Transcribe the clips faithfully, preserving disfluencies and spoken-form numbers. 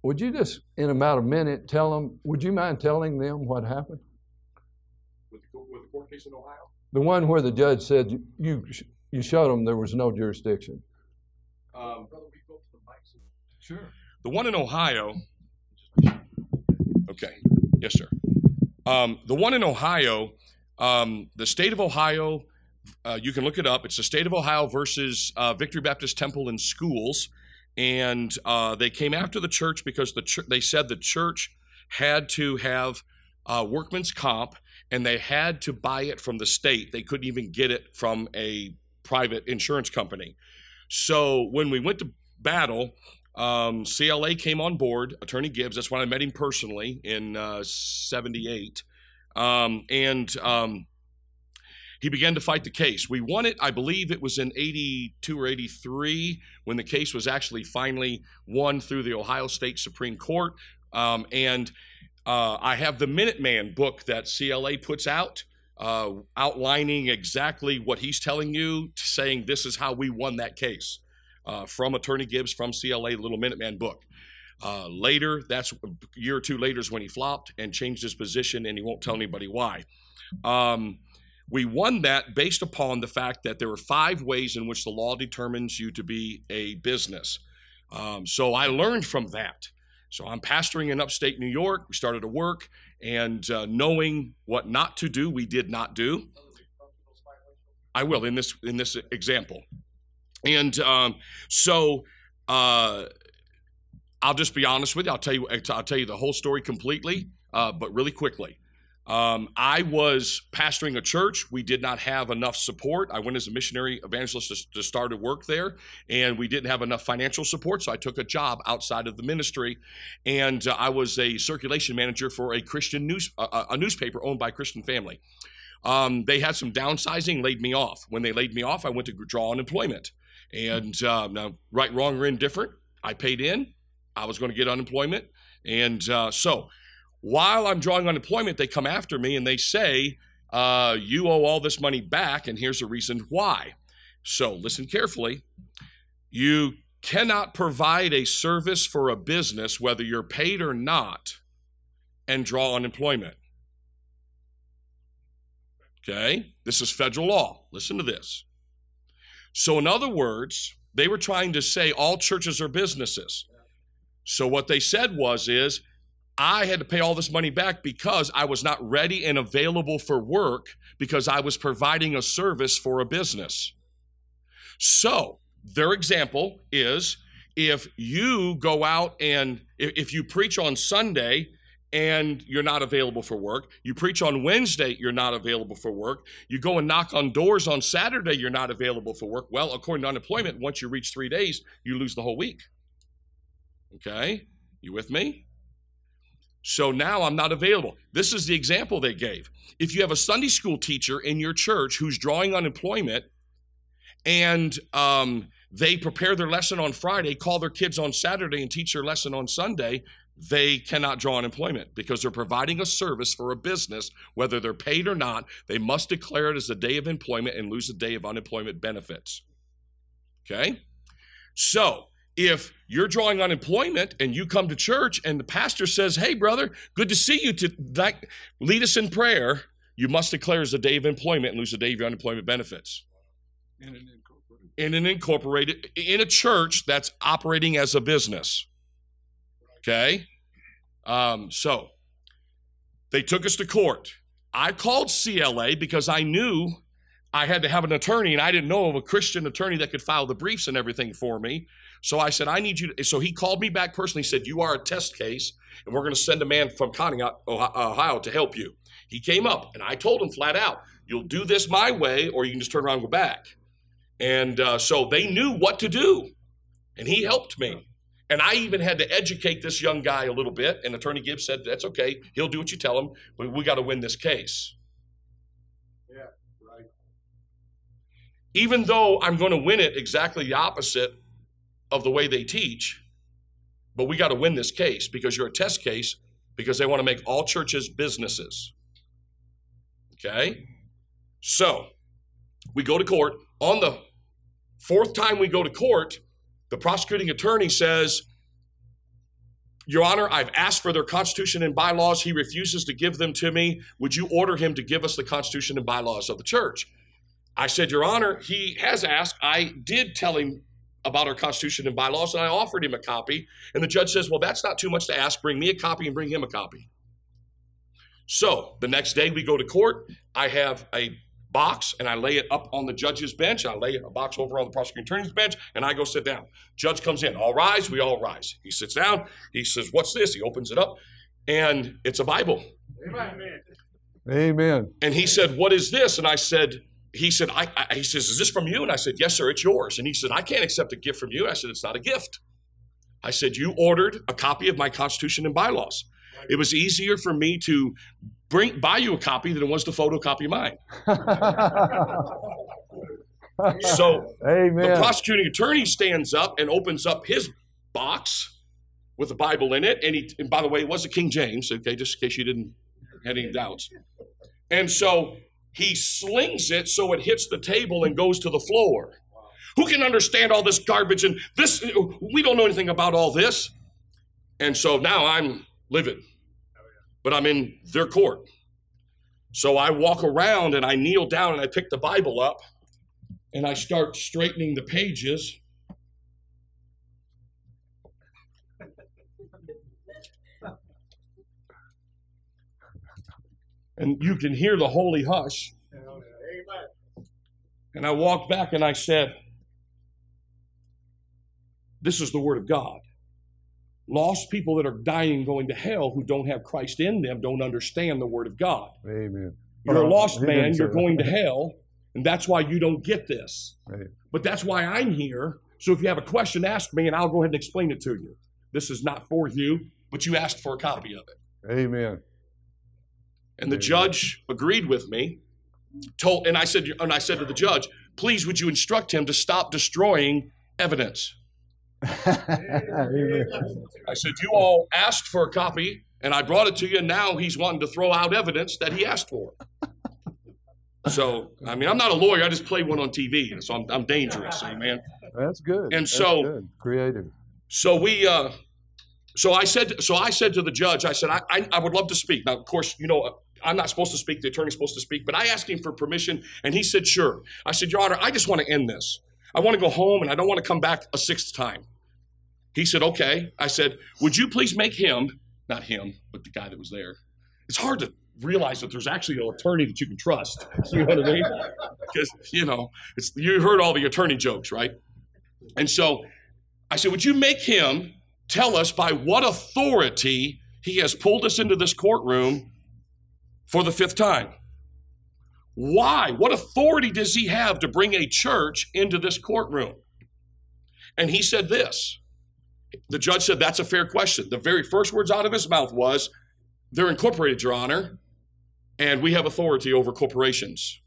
would you just, in about a minute, tell them, would you mind telling them what happened? With the, with the court case in Ohio? The one where the judge said you you, you showed them there was no jurisdiction. Um, sure. The one in Ohio. Okay. Yes, sir. Um, the one in Ohio, um, the state of Ohio, uh, you can look it up. It's the state of Ohio versus uh, Victory Baptist Temple and Schools. And uh, they came after the church because the ch- they said the church had to have uh, workman's comp, and they had to buy it from the state. They couldn't even get it from a private insurance company. So when we went to battle, um, C L A came on board, Attorney Gibbs. That's when I met him personally in uh, seventy-eight. Um, and um, he began to fight the case. We won it, I believe it was in eighty-two or eighty-three, when the case was actually finally won through the Ohio State Supreme Court. Um, and uh, I have the Minuteman book that C L A puts out, uh, outlining exactly what he's telling you, saying this is how we won that case. Uh, from Attorney Gibbs, from C L A, Little Minuteman book. Uh, later, that's a year or two later is when he flopped and changed his position, and he won't tell anybody why. Um, we won that based upon the fact that there were five ways in which the law determines you to be a business. Um, so I learned from that. So I'm pastoring in upstate New York. We started to work, and uh, knowing what not to do, we did not do. I will in this in this example. And um, so uh, I'll just be honest with you. I'll tell you. I'll tell you the whole story completely, uh, but really quickly. Um, I was pastoring a church. We did not have enough support. I went as a missionary evangelist to, to start to work there, and we didn't have enough financial support, so I took a job outside of the ministry, and uh, I was a circulation manager for a Christian news, uh, a newspaper owned by a Christian family. Um, they had some downsizing, laid me off. When they laid me off, I went to draw unemployment. And uh, now, right, wrong, or indifferent, I paid in. I was going to get unemployment. And uh, so while I'm drawing unemployment, they come after me and they say, uh, you owe all this money back, and here's the reason why. So listen carefully. You cannot provide a service for a business, whether you're paid or not, and draw unemployment. Okay? This is federal law. Listen to this. So in other words, they were trying to say all churches are businesses. So what they said was is, I had to pay all this money back because I was not ready and available for work because I was providing a service for a business. So their example is, if you go out and if you preach on Sunday and you're not available for work, you preach on Wednesday, you're not available for work, you go and knock on doors on Saturday, you're not available for work. Well, according to unemployment, once you reach three days, you lose the whole week. Okay? You with me? So now I'm not available. This is the example they gave. If you have a Sunday school teacher in your church who's drawing unemployment, and um, they prepare their lesson on Friday, call their kids on Saturday, and teach their lesson on Sunday, they cannot draw unemployment because they're providing a service for a business, whether they're paid or not. They must declare it as a day of employment and lose a day of unemployment benefits. Okay? So if you're drawing unemployment and you come to church and the pastor says, hey, brother, good to see you, to lead us in prayer, you must declare as a day of employment and lose a day of your unemployment benefits. In an incorporated. In an incorporated, in a church that's operating as a business. Okay? Um, so they took us to court. I called C L A because I knew I had to have an attorney, and I didn't know of a Christian attorney that could file the briefs and everything for me. So I said, I need you to, so he called me back personally, said, you are a test case, and we're going to send a man from Conneaut, Ohio to help you. He came up, and I told him flat out, you'll do this my way, or you can just turn around and go back. And uh, so they knew what to do, and he helped me. And I even had to educate this young guy a little bit, and Attorney Gibbs said, that's okay, he'll do what you tell him, but we got to win this case. Yeah, right. Even though I'm going to win it exactly the opposite of the way they teach, but we got to win this case because you're a test case, because they want to make all churches businesses. Okay? So we go to court. On the fourth time we go to court, the prosecuting attorney says, Your Honor, I've asked for their Constitution and bylaws. He refuses to give them to me. Would you order him to give us the Constitution and bylaws of the church? I said, Your Honor, he has asked. I did tell him about our Constitution and bylaws, and I offered him a copy. And the judge says, well, that's not too much to ask. Bring me a copy and bring him a copy. So the next day we go to court. I have a box, and I lay it up on the judge's bench. I lay a box over on the prosecuting attorney's bench, and I go sit down. Judge comes in. All rise. We all rise. He sits down. He says, what's this? He opens it up, and it's a Bible. Amen. Amen. And he said, what is this? And I said, he said, I, I, he says, is this from you? And I said, yes, sir, it's yours. And he said, I can't accept a gift from you. I said, it's not a gift. I said, you ordered a copy of my Constitution and bylaws. It was easier for me to bring buy you a copy than it was to photocopy mine. So Amen. the prosecuting attorney stands up and opens up his box with the Bible in it. And he, and by the way, it was a King James, okay, just in case you didn't have any doubts. And so he slings it so it hits the table and goes to the floor. Who can understand all this garbage and this? We don't know anything about all this. And so now I'm livid, but I'm in their court. So I walk around and I kneel down and I pick the Bible up and I start straightening the pages. And you can hear the holy hush. And I walked back and I said, this is the word of God. Lost people that are dying, going to hell, who don't have Christ in them, don't understand the word of God. Amen. You're a lost He man, didn't say you're that. going to hell, and that's why you don't get this. Right. But that's why I'm here. So if you have a question, ask me, and I'll go ahead and explain it to you. This is not for you, but you asked for a copy of it. Amen. And the Amen. judge agreed with me. Told, and I said, and I said to the judge, please, would you instruct him to stop destroying evidence? Amen. I said, you all asked for a copy, and I brought it to you, and now he's wanting to throw out evidence that he asked for. So, I mean, I'm not a lawyer. I just play one on T V, so I'm, I'm dangerous, amen. That's good. And That's so- good. Creative. So we, uh, so I said, so I said to the judge, I said, I, I, I would love to speak. Now, of course, you know, I'm not supposed to speak. The attorney's supposed to speak, but I asked him for permission, and he said, sure. I said, Your Honor, I just want to end this. I want to go home, and I don't want to come back a sixth time. He said, okay. I said, would you please make him, not him, but the guy that was there. It's hard to realize that there's actually an attorney that you can trust. You know what I mean? Because, you know, it's, you heard all the attorney jokes, right? And so I said, would you make him tell us by what authority he has pulled us into this courtroom for the fifth time? Why? What authority does he have to bring a church into this courtroom? And he said this. The judge said, that's a fair question. The very first words out of his mouth was, they're incorporated, Your Honor, and we have authority over corporations.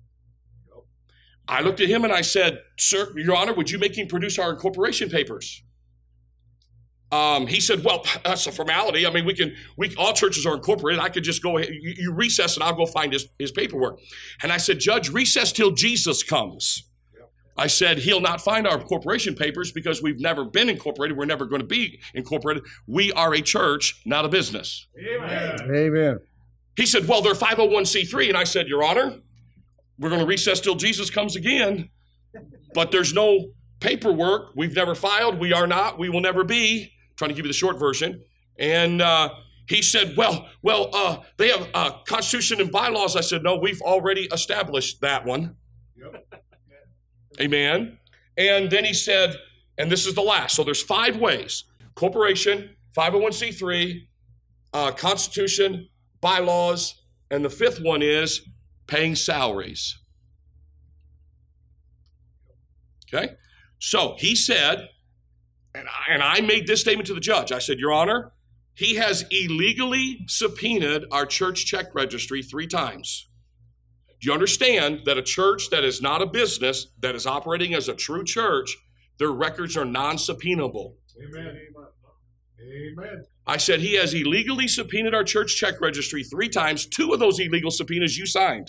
I looked at him and I said, sir, Your Honor, would you make him produce our incorporation papers? Um, he said, well, that's a formality. I mean, we can, we, all churches are incorporated. I could just go ahead, you, you recess and I'll go find his, his paperwork. And I said, Judge, recess till Jesus comes. I said, he'll not find our corporation papers because we've never been incorporated. We're never going to be incorporated. We are a church, not a business. Amen. Amen. He said, well, they're five oh one c three. And I said, Your Honor, we're going to recess till Jesus comes again, but there's no paperwork. We've never filed. We are not. We will never be. I'm trying to give you the short version. And uh, he said, well, well, uh, they have uh, Constitution and bylaws. I said, no, we've already established that one. Yep. Amen. And then he said, and this is the last. So there's five ways: corporation, five oh one c three, uh, Constitution, bylaws, and the fifth one is paying salaries. Okay? So he said, and I, and I made this statement to the judge. I said, Your Honor, he has illegally subpoenaed our church check registry three times. Do you understand that a church that is not a business, that is operating as a true church, their records are non-subpoenable? Amen. Amen. I said, he has illegally subpoenaed our church check registry three times. Two of those illegal subpoenas you signed.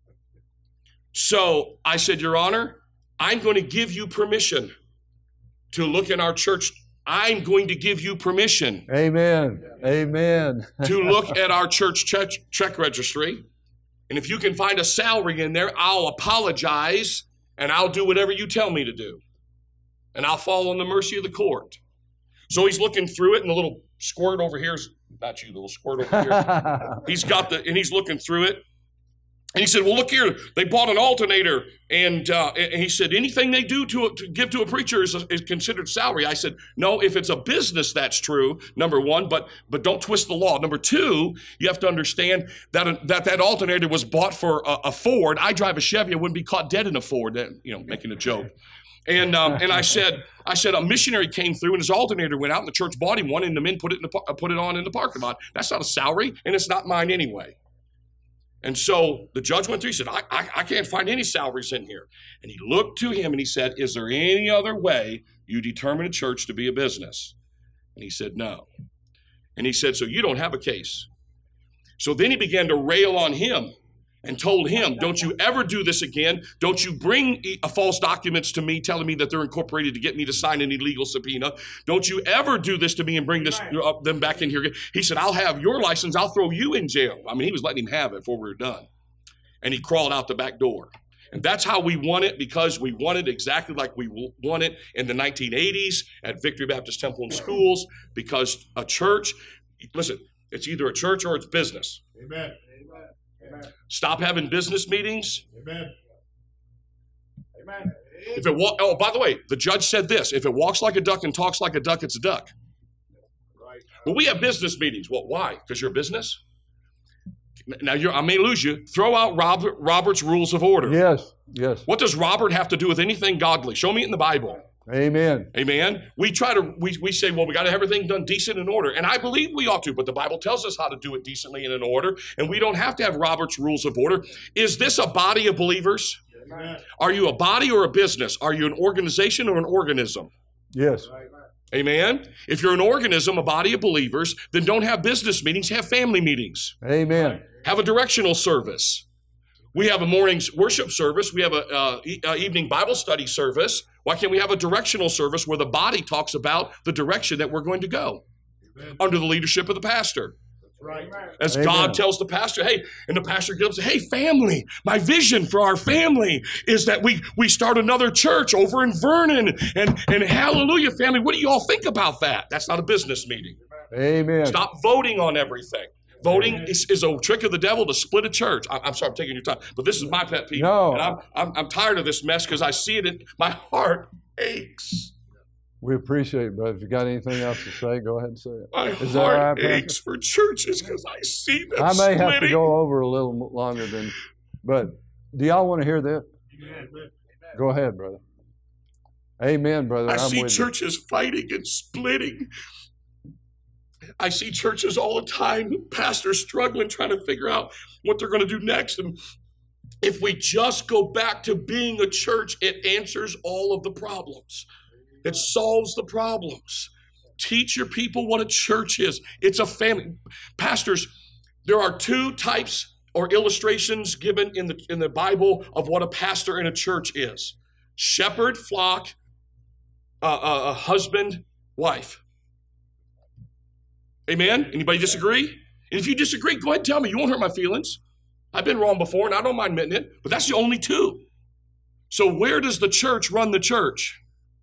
So I said, Your Honor, I'm going to give you permission to look in our church, I'm going to give you permission Amen. Amen. to look at our church check, check registry. And if you can find a salary in there, I'll apologize and I'll do whatever you tell me to do. And I'll fall on the mercy of the court. So he's looking through it, and the little squirt over here is not you, the little squirt over here. He's got the, and he's looking through it. And he said, well, look here, they bought an alternator. And, uh, and he said, anything they do to, to give to a preacher is, is considered salary. I said, no, if it's a business, that's true, number one, but but don't twist the law. Number two, you have to understand that that, that alternator was bought for a, a Ford. I drive a Chevy. I wouldn't be caught dead in a Ford, you know, making a joke. And um, and I said, I said, a missionary came through and his alternator went out and the church bought him one and the men put it in the, put it on in the parking lot. That's not a salary, and it's not mine anyway. And so the judge went through, he said, I, I, I can't find any salaries in here. And he looked to him and he said, is there any other way you determine a church to be a business? And he said, no. And he said, so you don't have a case. So then he began to rail on him and told him, don't you ever do this again. Don't you bring e- false documents to me telling me that they're incorporated to get me to sign an illegal subpoena. Don't you ever do this to me and bring this uh, them back in here. He said, I'll have your license. I'll throw you in jail. I mean, he was letting him have it before we were done. And he crawled out the back door. And that's how we won it, because we won it exactly like we won it in the nineteen eighties at Victory Baptist Temple and Schools, because a church, listen, it's either a church or it's business. Amen. Amen. Stop having business meetings. Amen. Amen. If it wa- oh, by the way, the judge said this: if it walks like a duck and talks like a duck, it's a duck. Right. But we have business meetings. Well, why? Because you're a business. Now, you're, I may lose you. Throw out Robert, Robert's Rules of Order. Yes. Yes. What does Robert have to do with anything godly? Show me it in the Bible. Amen. Amen. We try to, we, we say, well, we got to have everything done decent and in order. And I believe we ought to, but the Bible tells us how to do it decently and in order. And we don't have to have Robert's Rules of Order. Is this a body of believers? Amen. Are you a body or a business? Are you an organization or an organism? Yes. Amen. If you're an organism, a body of believers, then don't have business meetings, have family meetings. Amen. Have a directional service. We have a morning's worship service. We have a uh, e- uh, evening Bible study service. Why can't we have a directional service where the body talks about the direction that we're going to go? Amen. Under the leadership of the pastor? That's right. As Amen. God tells the pastor, hey, and the pastor gives, hey, family, my vision for our family is that we we start another church over in Vernon, and, and hallelujah, family, what do you all think about that? That's not a business meeting. Amen. Stop voting on everything. Voting is, is a trick of the devil to split a church. I, I'm sorry, I'm taking your time, but this is my pet peeve. No. And I'm, I'm, I'm tired of this mess because I see it in my heart aches. We appreciate it, brother. If you got anything else to say, go ahead and say it. My Is that heart all right, Pastor? aches for churches because I see them I may splitting. have to go over a little mo- longer than, but do y'all want to hear this? Amen. Go ahead, brother. Amen, brother. I I'm see with you. churches fighting and splitting. I see churches all the time, pastors struggling, trying to figure out what they're going to do next. And if we just go back to being a church, it answers all of the problems. It solves the problems. Teach your people what a church is. It's a family. Pastors, there are two types or illustrations given in the, in the Bible of what a pastor in a church is. Shepherd, flock, uh, uh, a husband, wife. Amen? Anybody disagree? And if you disagree, go ahead and tell me. You won't hurt my feelings. I've been wrong before, and I don't mind admitting it, but that's the only two. So where does the church run the church?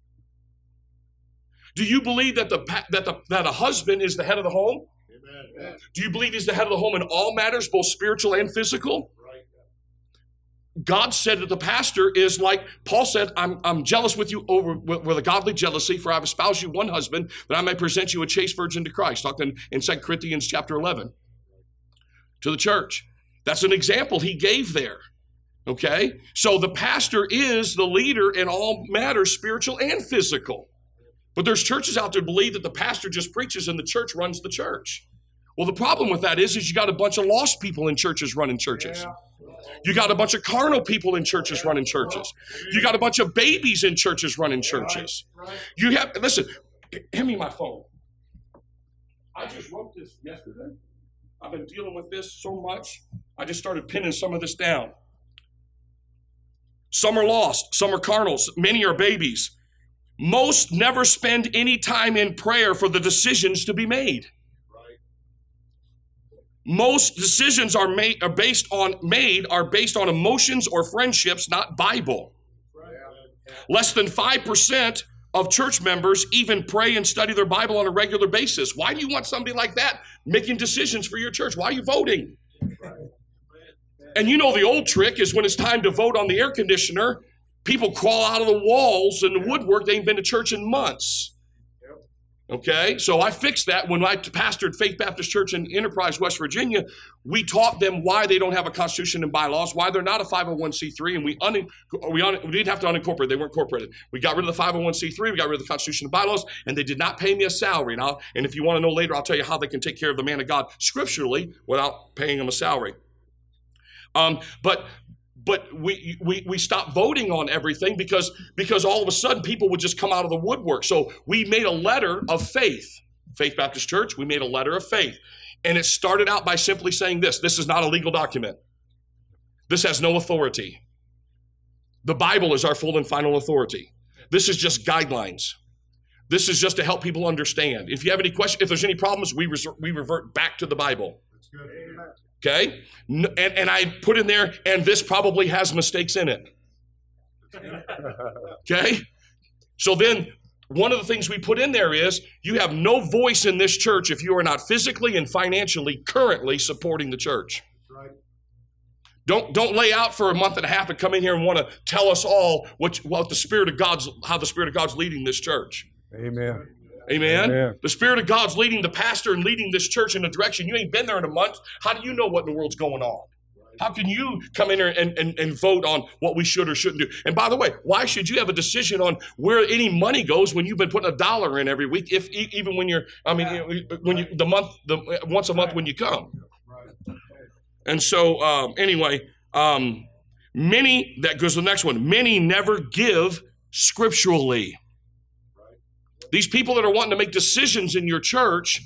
Do you believe that the that the that a husband is the head of the home? Amen. Do you believe he's the head of the home in all matters, both spiritual and physical? Right. God said that the pastor is like, Paul said, I'm, I'm jealous with you over with, with a godly jealousy, for I have espoused you one husband, that I may present you a chaste virgin to Christ. Talking in Second Corinthians chapter eleven to the church. That's an example he gave there. Okay? So the pastor is the leader in all matters, spiritual and physical. But there's churches out there that believe that the pastor just preaches and the church runs the church. Well, the problem with that is, is you got a bunch of lost people in churches running churches. Yeah. You got a bunch of carnal people in churches running churches. You got a bunch of babies in churches running churches. Right. You have, listen, hand me my phone. I just wrote this yesterday. I've been dealing with this so much. I just started pinning some of this down. Some are lost. Some are carnal. Many are babies. Most never spend any time in prayer for the decisions to be made. Most decisions are made are based on made are based on emotions or friendships, not Bible. Less than five percent of church members even pray and study their Bible on a regular basis. Why do you want somebody like that making decisions for your church? Why are you voting? And you know the old trick is when it's time to vote on the air conditioner, people crawl out of the walls and the woodwork. They ain't been to church in months. Okay, so I fixed that when I pastored Faith Baptist Church in Enterprise, West Virginia. We taught them why they don't have a constitution and bylaws, why they're not a five oh one c three, and we un, we, un, we didn't have to unincorporate. They weren't incorporated. We got rid of the five oh one c three, we got rid of the constitution and bylaws, and they did not pay me a salary. Now, and if you want to know later, I'll tell you how they can take care of the man of God scripturally without paying him a salary. Um, but But we, we we stopped voting on everything because, because all of a sudden people would just come out of the woodwork. So we made a letter of faith. Faith Baptist Church, we made a letter of faith. And it started out by simply saying this. This is not a legal document. This has no authority. The Bible is our full and final authority. This is just guidelines. This is just to help people understand. If you have any questions, if there's any problems, we, res- we revert back to the Bible. That's good. Amen. Okay, and, and I put in there, and this probably has mistakes in it. Okay, so then one of the things we put in there is you have no voice in this church if you are not physically and financially currently supporting the church. Right. Don't don't lay out for a month and a half and come in here and want to tell us all what what the Spirit of God's how the Spirit of God's leading this church. Amen. Amen? Amen. The Spirit of God's leading the pastor and leading this church in a direction. You ain't been there in a month. How do you know what in the world's going on? How can you come in here and, and, and vote on what we should or shouldn't do? And by the way, why should you have a decision on where any money goes when you've been putting a dollar in every week? If even when you're, I mean, when you the month, the once a month when you come. And so, um, anyway, um, many that goes to the next one. Many never give scripturally. These people that are wanting to make decisions in your church,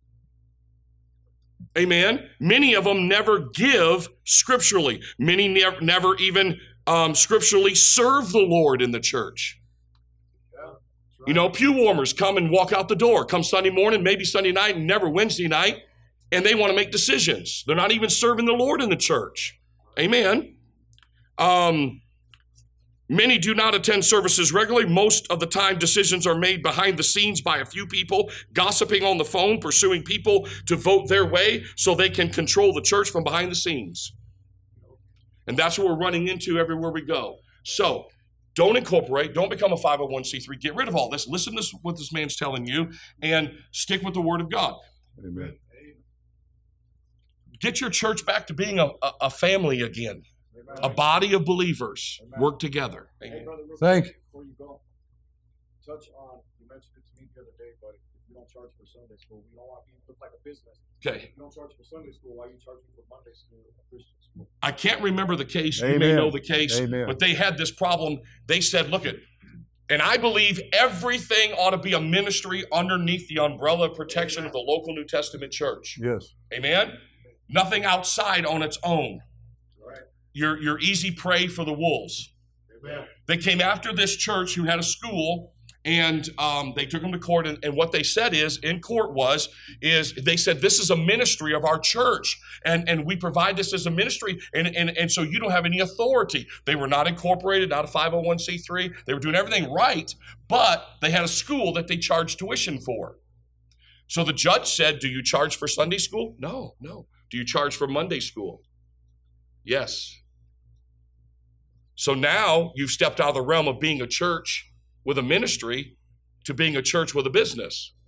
amen, many of them never give scripturally. Many never, never even um, scripturally serve the Lord in the church. You know, pew warmers come and walk out the door, come Sunday morning, maybe Sunday night, and never Wednesday night, and they want to make decisions. They're not even serving the Lord in the church. Amen. Um, Many do not attend services regularly. Most of the time, decisions are made behind the scenes by a few people, gossiping on the phone, pursuing people to vote their way so they can control the church from behind the scenes. And that's what we're running into everywhere we go. So don't incorporate. Don't become a five oh one c three. Get rid of all this. Listen to what this man's telling you and stick with the Word of God. Amen. Get your church back to being a, a, a family again. A body of believers. Amen. Work together. Hey, brother, real Thank quick before you go, touch on, you mentioned it to me the other day, but you don't charge for Sunday school. We don't want you to look like a business. Okay. If you don't charge for Sunday school, why are you charging for Monday school or Christian school? I can't remember the case. You may Amen. know the case. Amen. But they had this problem. They said, look at, and I believe everything ought to be a ministry underneath the umbrella of protection of the local New Testament church. Yes. Amen? Nothing outside on its own. Right. You're, you're easy prey for the wolves. Amen. They came after this church who had a school, and um, they took them to court. And, and what they said is, in court was, is they said, this is a ministry of our church. And, and we provide this as a ministry. And, and, and so you don't have any authority. They were not incorporated, not a five oh one c three. They were doing everything right, but they had a school that they charged tuition for. So the judge said, do you charge for Sunday school? No, no. Do you charge for Monday school? Yes. So now you've stepped out of the realm of being a church with a ministry to being a church with a business.